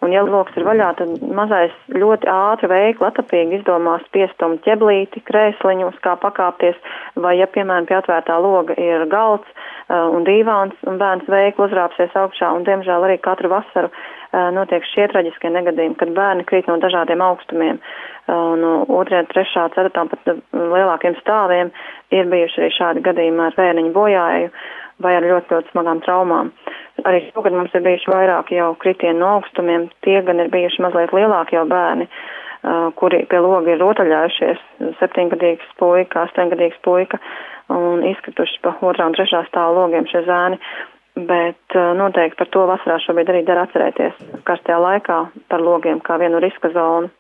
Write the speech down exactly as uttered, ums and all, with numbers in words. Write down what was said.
Un, ja loks ir vaļā, tad mazais ļoti ātri, veikli, atapīgi izdomās piestumt ķeblīti, krēsliņus, kā pakāpties, vai, ja, piemēram, pie atvērtā loga ir galds uh, un dīvāns, un bērns veikli uzrāpsies augšā, un, diemžēl, arī katru vasaru uh, notiek šie traģiskie negadījumi, kad bērni krīt no dažādiem augstumiem, uh, no otrajā, trešā, ceturtā, pat lielākiem stāviem ir bijuši arī šādi gadījumi ar bērniņu bojāju vai ar ļoti, ļoti smagām traumām. Arī šogad mums ir bijuši vairāk jau kritieni no augstumiem, tie gan ir bijuši mazliet lielāki jau bērni, uh, kuri pie loga ir rotaļājušies, septiņgadīgs puika, astoņgadīgs puika, un izkrituši pa otrā un trešā stāva logiem šie zēni, bet uh, noteikti par to vasarā šobrīd arī dara atcerēties karstajā laikā par logiem kā vienu riska zonu.